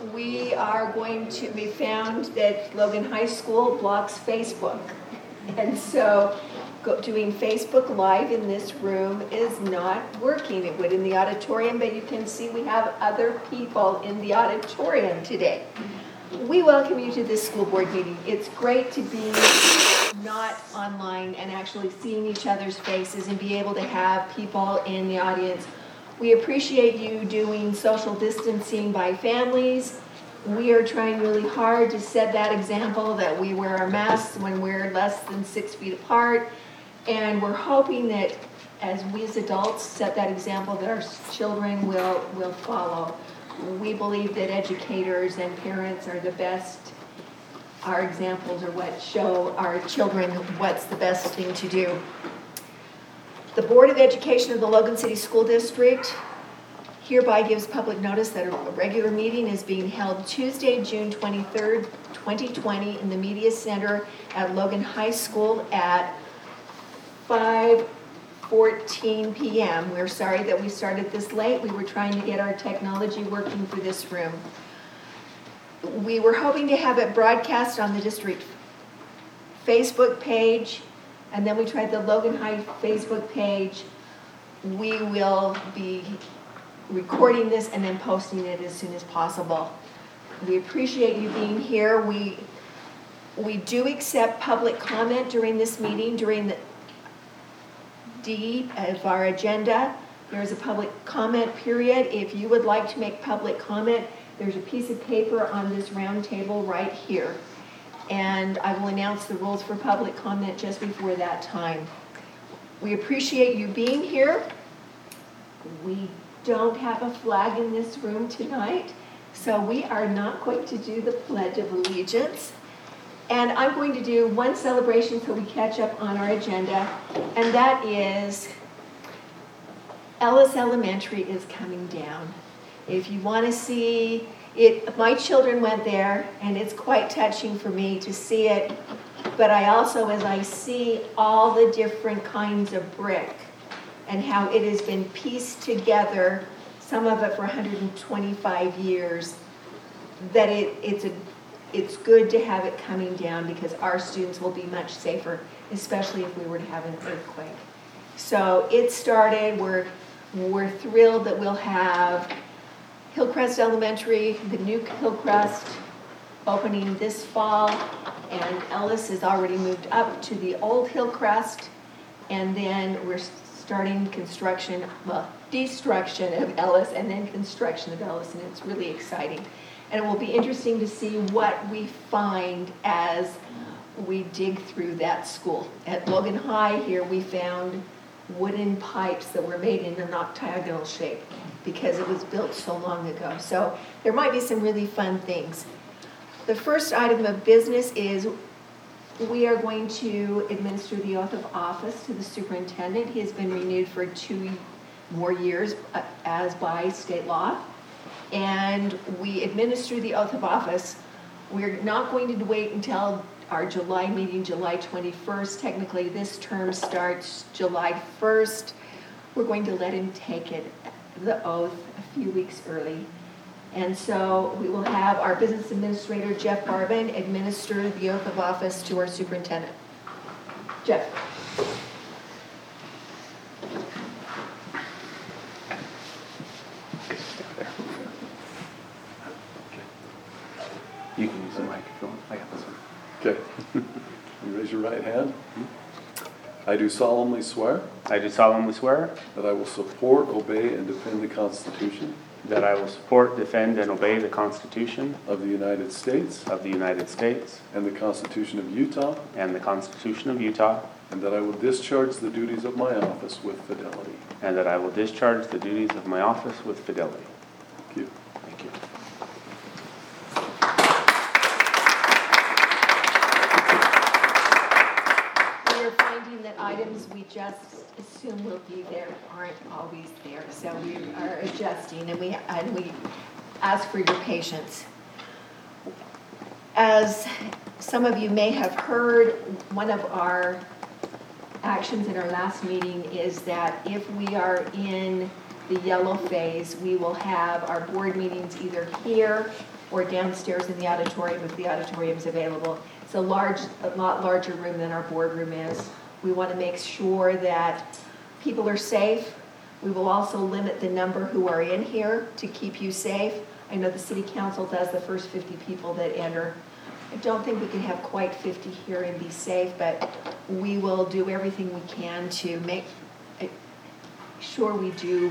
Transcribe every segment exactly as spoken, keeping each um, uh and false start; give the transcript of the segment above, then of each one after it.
we are going to, we found that Logan High School blocks Facebook. And so go, doing Facebook Live in this room is not working. It would in the auditorium, but you can see we have other people in the auditorium today. We welcome you to this school board meeting. It's great to be not online and actually seeing each other's faces and be able to have people in the audience. We appreciate you doing social distancing by families. We are trying really hard to set that example that we wear our masks when we're less than six feet apart. And we're hoping that as we as adults set that example, that our children will, will follow. We believe that educators and parents are the best. Our examples are what show our children what's the best thing to do. The Board of Education of the Logan City School District hereby gives public notice that a regular meeting is being held Tuesday, June twenty-third, twenty twenty in the Media Center at Logan High School at five fourteen p m We're sorry that we started this late. We were trying to get our technology working for this room. We were hoping to have it broadcast on the district Facebook page, and then we tried the Logan High Facebook page. We will be recording this and then posting it as soon as possible. We appreciate you being here. We, we do accept public comment during this meeting. During the D of our agenda, there's a public comment period. If you would like to make public comment, there's a piece of paper on this round table right here. And I will announce the rules for public comment just before that time. We appreciate you being here. We don't have a flag in this room tonight, so we are not going to do the Pledge of Allegiance. And I'm going to do one celebration so we catch up on our agenda, and that is Ellis Elementary is coming down. If you want to see it, my children went there, and it's quite touching for me to see it. But I also, as I see all the different kinds of brick and how it has been pieced together, some of it for one hundred twenty-five years, that it, it's, a, it's good to have it coming down because our students will be much safer, especially if we were to have an earthquake. So it started, we're, we're thrilled that we'll have Hillcrest Elementary, the new Hillcrest, opening this fall, and Ellis has already moved up to the old Hillcrest, and then we're starting construction, well, destruction of Ellis, and then construction of Ellis, and it's really exciting. And it will be interesting to see what we find as we dig through that school. At Logan High here, we found wooden pipes that were made in an octagonal shape because it was built so long ago. So there might be some really fun things. The first item of business is we are going to administer the oath of office to the superintendent. He has been renewed for two more years uh, as by state law. And we administer the oath of office. We're not going to wait until our July meeting, July twenty-first. Technically, this term starts July first. We're going to let him take it, the oath, a few weeks early. And so we will have our business administrator, Jeff Barbin, administer the oath of office to our superintendent. Jeff. You can use the mic if you want. I got this one. Okay. You raise your right hand. I do solemnly swear I do solemnly swear that I will support, obey, and defend the Constitution that I will support, defend, and obey the Constitution of the United States of the United States and the Constitution of Utah, and the Constitution of Utah, and that I will discharge the duties of my office with fidelity. and that I will discharge the duties of my office with fidelity. Thank you. Thank you. We are finding that items we just assume will be there aren't always there, so we are adjusting, and we and we ask for your patience. As some of you may have heard, one of our actions in our last meeting is that if we are in the yellow phase, we will have our board meetings either here or downstairs in the auditorium if the auditorium's available. It's a large, a lot larger room than our boardroom is. We want to make sure that people are safe. We will also limit the number who are in here to keep you safe. I know the city council does the first fifty people that enter. I don't think we can have quite fifty here and be safe, but we will do everything we can to make sure we do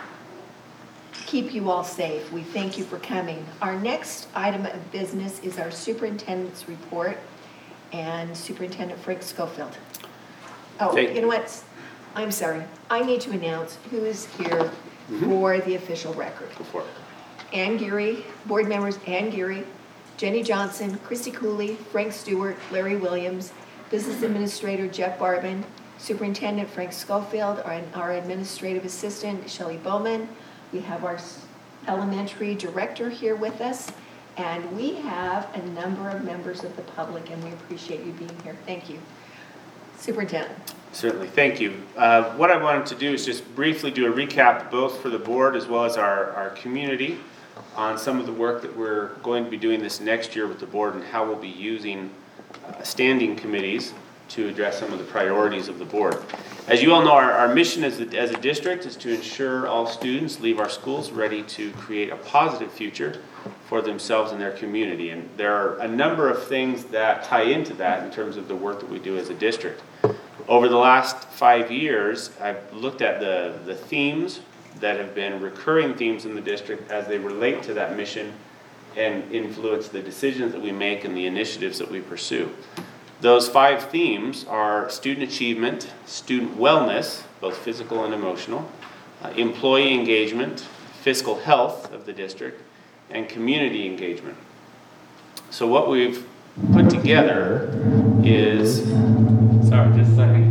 keep you all safe. We thank you for coming. Our next item of business is our superintendent's report and Superintendent Frank Schofield. Oh, Thank you know what? I'm sorry. I need to announce who is here for the official record. Go for it. Ann Geary, board members Ann Geary, Jenny Johnson, Christy Cooley, Frank Stewart, Larry Williams, Business Administrator Jeff Barbin, Superintendent Frank Schofield, our, our Administrative Assistant Shelley Bowman. We have our elementary director here with us, and we have a number of members of the public, and we appreciate you being here. Thank you. Superintendent. Certainly, thank you. Uh, what I wanted to do is just briefly do a recap both for the board as well as our, our community on some of the work that we're going to be doing this next year with the board and how we'll be using uh, standing committees to address some of the priorities of the board. As you all know, our, our mission as a, as a district is to ensure all students leave our schools ready to create a positive future for themselves and their community. And there are a number of things that tie into that in terms of the work that we do as a district. Over the last five years, I've looked at the, the themes that have been recurring themes in the district as they relate to that mission and influence the decisions that we make and the initiatives that we pursue. Those five themes are student achievement, student wellness, both physical and emotional, uh, employee engagement, fiscal health of the district, and community engagement. So what we've put together is, sorry, just a second.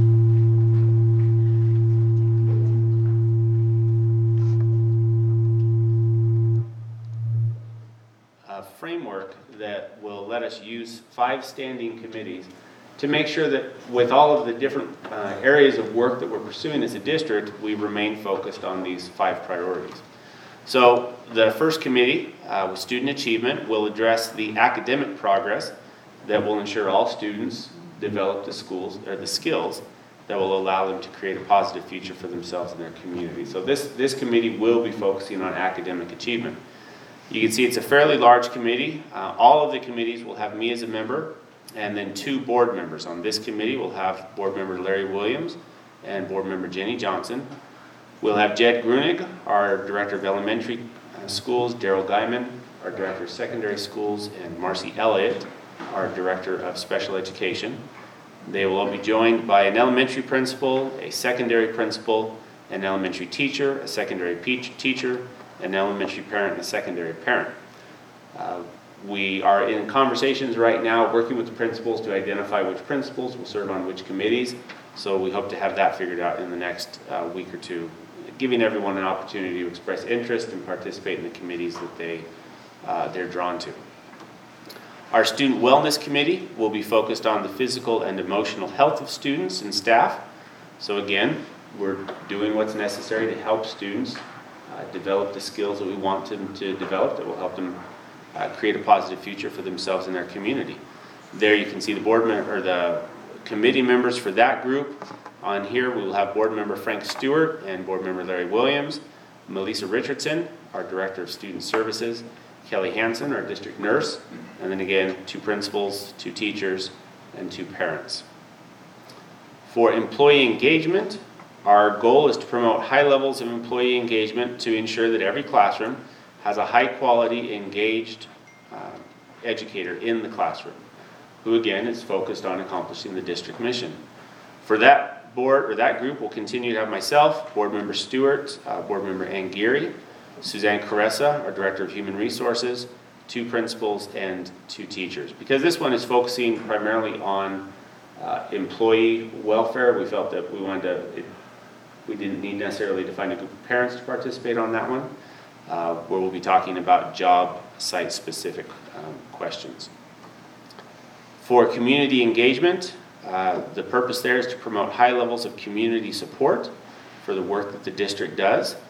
A framework that will let us use five standing committees to make sure that with all of the different uh, areas of work that we're pursuing as a district, we remain focused on these five priorities. So the first committee, uh, with student achievement, will address the academic progress that will ensure all students develop the schools or the skills that will allow them to create a positive future for themselves and their community. So this, this committee will be focusing on academic achievement. You can see it's a fairly large committee. Uh, all of the committees will have me as a member and then two board members. On this committee, we'll have board member Larry Williams and board member Jenny Johnson. We'll have Jed Grunig, our Director of Elementary uh, Schools, Daryl Guyman, our Director of Secondary Schools, and Marcy Elliott, our Director of Special Education. They will all be joined by an elementary principal, a secondary principal, an elementary teacher, a secondary teacher, an elementary parent, and a secondary parent. Uh, we are in conversations right now working with the principals to identify which principals will serve on which committees. So we hope to have that figured out in the next uh, week or two, giving everyone an opportunity to express interest and participate in the committees that they, uh, they're drawn to. Our Student Wellness Committee will be focused on the physical and emotional health of students and staff. So again, we're doing what's necessary to help students uh, develop the skills that we want them to develop that will help them uh, create a positive future for themselves and their community. There you can see the board member or the committee members for that group. On here we will have board member Frank Stewart and board member Larry Williams, Melissa Richardson, our Director of Student Services, Kelly Hansen, our district nurse, and then again two principals, two teachers, and two parents. For employee engagement, our goal is to promote high levels of employee engagement to ensure that every classroom has a high quality, engaged uh, educator in the classroom, who again is focused on accomplishing the district mission. For that board or that group, we'll continue to have myself, board member Stewart, uh, board member Ann Geary, Suzanne Caressa, our Director of Human Resources, two principals, and two teachers. Because this one is focusing primarily on uh, employee welfare, we felt that we wanted to, it, we didn't need necessarily to find a group of parents to participate on that one, uh, where we'll be talking about job site specific um, questions. For community engagement, uh, the purpose there is to promote high levels of community support for the work that the district does,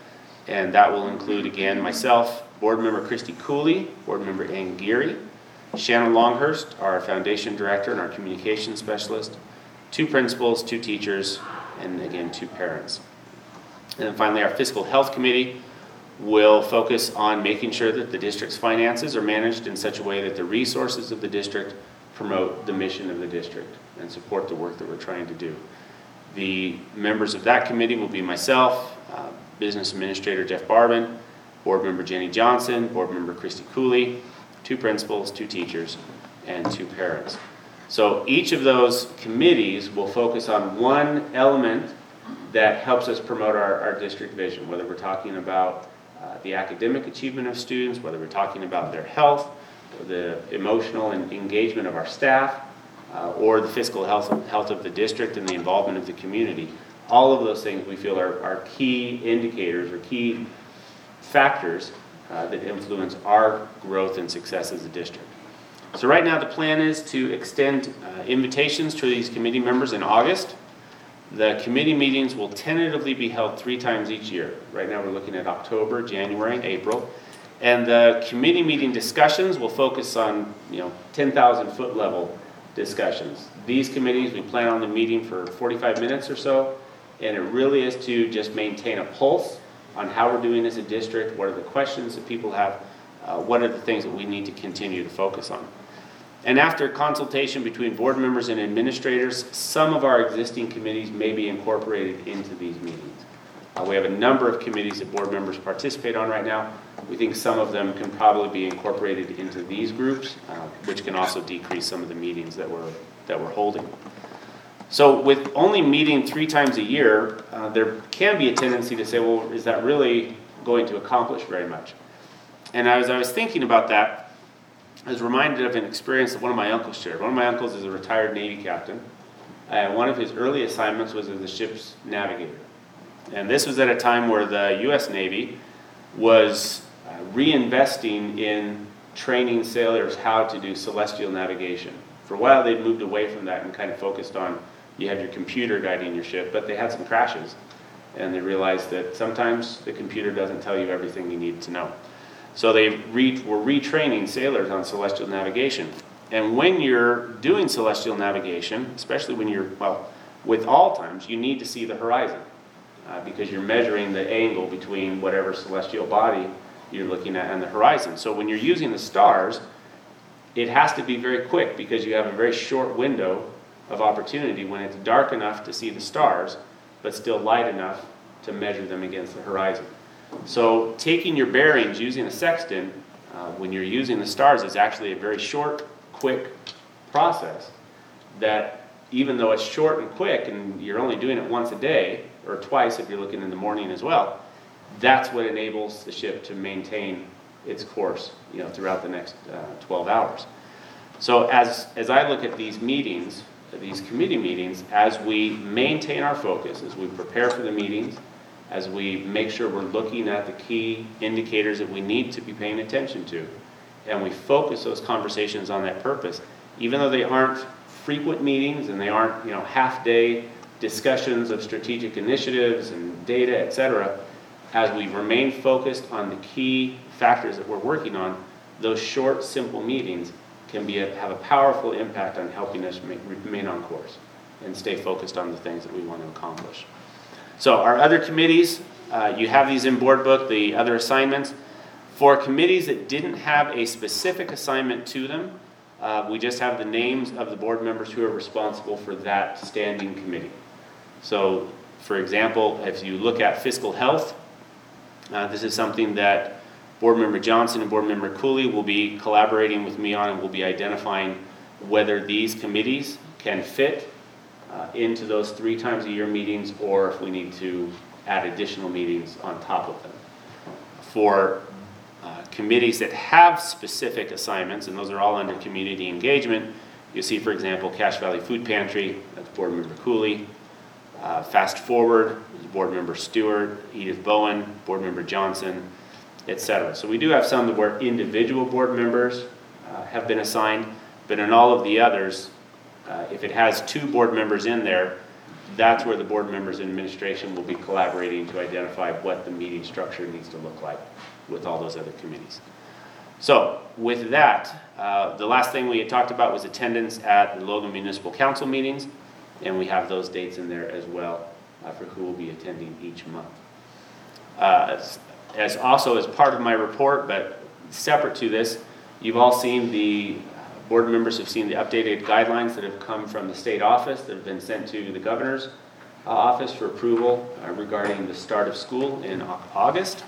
and that will include, again, myself, Board Member Christy Cooley, Board Member Ann Geary, Shannon Longhurst, our Foundation Director and our Communications Specialist, two principals, two teachers, and again, two parents. And then finally, our Fiscal Health Committee will focus on making sure that the district's finances are managed in such a way that the resources of the district promote the mission of the district and support the work that we're trying to do. The members of that committee will be myself, uh, Business Administrator Jeff Barbin, Board Member Jenny Johnson, Board Member Christy Cooley, two principals, two teachers, and two parents. So each of those committees will focus on one element that helps us promote our, our district vision, whether we're talking about uh, the academic achievement of students, whether we're talking about their health, the emotional and engagement of our staff, uh, or the fiscal health, health of the district and the involvement of the community. All of those things we feel are, are key indicators or key factors uh, that influence our growth and success as a district. So right now the plan is to extend uh, invitations to these committee members in August. The committee meetings will tentatively be held three times each year. Right now we're looking at October, January, and April. And the committee meeting discussions will focus on, you know, ten thousand foot level discussions. These committees, we plan on the meeting for forty-five minutes or so, and it really is to just maintain a pulse on how we're doing as a district, what are the questions that people have, uh, what are the things that we need to continue to focus on. And after consultation between board members and administrators, some of our existing committees may be incorporated into these meetings. Uh, we have a number of committees that board members participate on right now. We think some of them can probably be incorporated into these groups, uh, which can also decrease some of the meetings that we're, that we're holding. So with only meeting three times a year, uh, there can be a tendency to say, well, is that really going to accomplish very much? And as I was thinking about that, I was reminded of an experience that one of my uncles shared. One of my uncles is a retired Navy captain, and one of his early assignments was as a ship's navigator. And this was at a time where the U S Navy was uh, reinvesting in training sailors how to do celestial navigation. For a while they'd moved away from that and kind of focused on, you have your computer guiding your ship, but they had some crashes. And they realized that sometimes the computer doesn't tell you everything you need to know. So they re- were retraining sailors on celestial navigation. And when you're doing celestial navigation, especially when you're, well, with all times, you need to see the horizon uh, because you're measuring the angle between whatever celestial body you're looking at and the horizon. So when you're using the stars, it has to be very quick because you have a very short window of opportunity when it's dark enough to see the stars, but still light enough to measure them against the horizon. So taking your bearings using a sextant uh, when you're using the stars is actually a very short, quick process that even though it's short and quick and you're only doing it once a day or twice if you're looking in the morning as well, that's what enables the ship to maintain its course, you know, throughout the next uh, twelve hours. So as, as I look at these meetings, these committee meetings, as we maintain our focus, as we prepare for the meetings, as we make sure we're looking at the key indicators that we need to be paying attention to, and we focus those conversations on that purpose, even though they aren't frequent meetings and they aren't, you know, half-day discussions of strategic initiatives and data, et cetera, as we remain focused on the key factors that we're working on, those short, simple meetings can be a, have a powerful impact on helping us make, remain on course and stay focused on the things that we want to accomplish. So our other committees, uh, you have these in board book, the other assignments. For committees that didn't have a specific assignment to them, uh, we just have the names of the board members who are responsible for that standing committee. So, for example, if you look at fiscal health, uh, this is something that Board Member Johnson and Board Member Cooley will be collaborating with me on, and we'll be identifying whether these committees can fit Uh, into those three times a year meetings, or if we need to add additional meetings on top of them. For uh, committees that have specific assignments, and those are all under community engagement, you see, for example, Cache Valley Food Pantry, that's Board Member Cooley. Uh, Fast Forward, Board Member Stewart, Edith Bowen, Board Member Johnson, et cetera. So we do have some where individual board members uh, have been assigned, but in all of the others, Uh, if it has two board members in there, that's where the board members and administration will be collaborating to identify what the meeting structure needs to look like with all those other committees. So with that, uh, the last thing we had talked about was attendance at the Logan Municipal Council meetings, and we have those dates in there as well uh, for who will be attending each month. Uh, as, as also as part of my report, but separate to this, you've all seen the board members have seen the updated guidelines that have come from the state office that have been sent to the governor's uh, office for approval uh, regarding the start of school in August.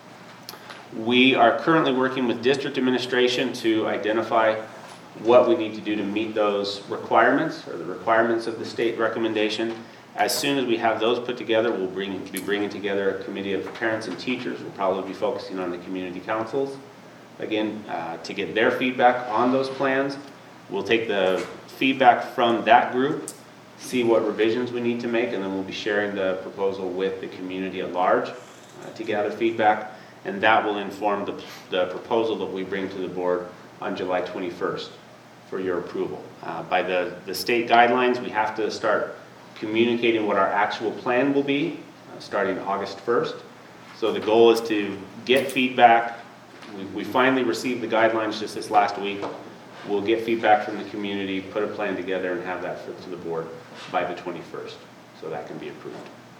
We are currently working with district administration to identify what we need to do to meet those requirements or the requirements of the state recommendation. As soon as we have those put together, we'll bring, be bringing together a committee of parents and teachers. We'll probably be focusing on the community councils, again, uh, to get their feedback on those plans. We'll take the feedback from that group, see what revisions we need to make, and then we'll be sharing the proposal with the community at large uh, to gather feedback. And that will inform the, the proposal that we bring to the board on July twenty-first for your approval. Uh, by the, the state guidelines, we have to start communicating what our actual plan will be uh, starting August first. So the goal is to get feedback. We, we finally received the guidelines just this last week. We'll get feedback from the community, put a plan together, and have that for, to the board by the twenty-first, so that can be approved.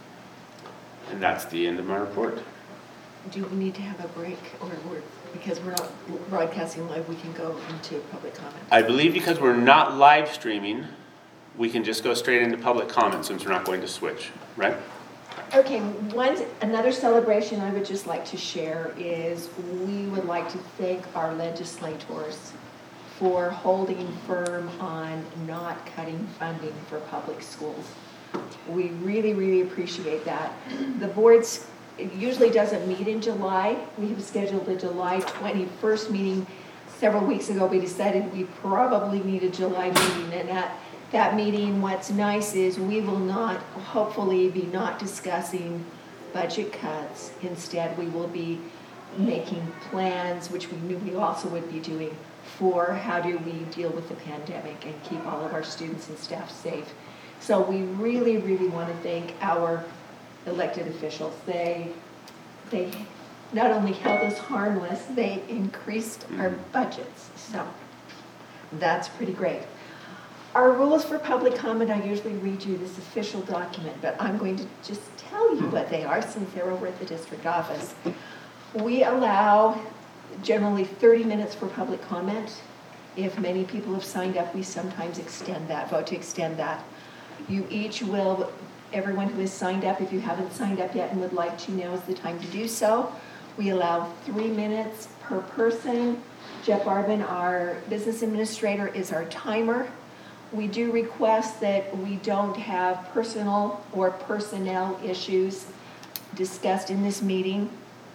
And that's the end of my report. Do we need to have a break, or we're, because we're not broadcasting live, we can go into public comment? I believe because we're not live streaming, we can just go straight into public comment since we're not going to switch, right? Okay, one, another celebration I would just like to share is we would like to thank our legislators for holding firm on not cutting funding for public schools. We really, really appreciate that. The board's It usually doesn't meet in July. We have scheduled a July twenty-first meeting. Several weeks ago, we decided we probably need a July meeting. And at that meeting, what's nice is we will not, hopefully, be not discussing budget cuts. Instead, we will be making plans, which we knew we also would be doing, for how do we deal with the pandemic and keep all of our students and staff safe. So we really, really want to thank our elected officials. They, they not only held us harmless, they increased our budgets. So that's pretty great. Our rules for public comment, I usually read you this official document, but I'm going to just tell you what they are since they're over at the district office. We allow generally thirty minutes for public comment. If many people have signed up, we sometimes extend that, vote to extend that. You each will Everyone who has signed up, if you haven't signed up yet and would like to, now is the time to do so. We allow three minutes per person. Jeff Arbin, our business administrator, is our timer. We do request that we don't have personal or personnel issues discussed in this meeting.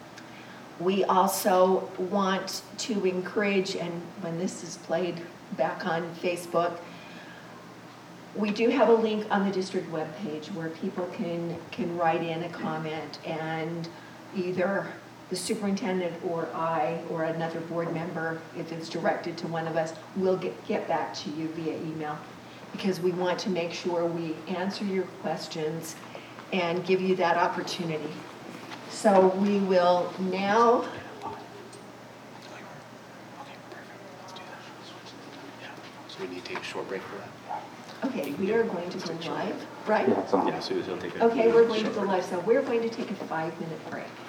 We also want to encourage, and when this is played back on Facebook, we do have a link on the district webpage where people can, can write in a comment, and either the superintendent or I or another board member, if it's directed to one of us, will get, get back to you via email, because we want to make sure we answer your questions and give you that opportunity. So we will now. So we need to take a short break for that. Okay, we are going to go live, right? Yeah, so he'll take a Okay, we're going to go live, so we're going to take a five-minute break.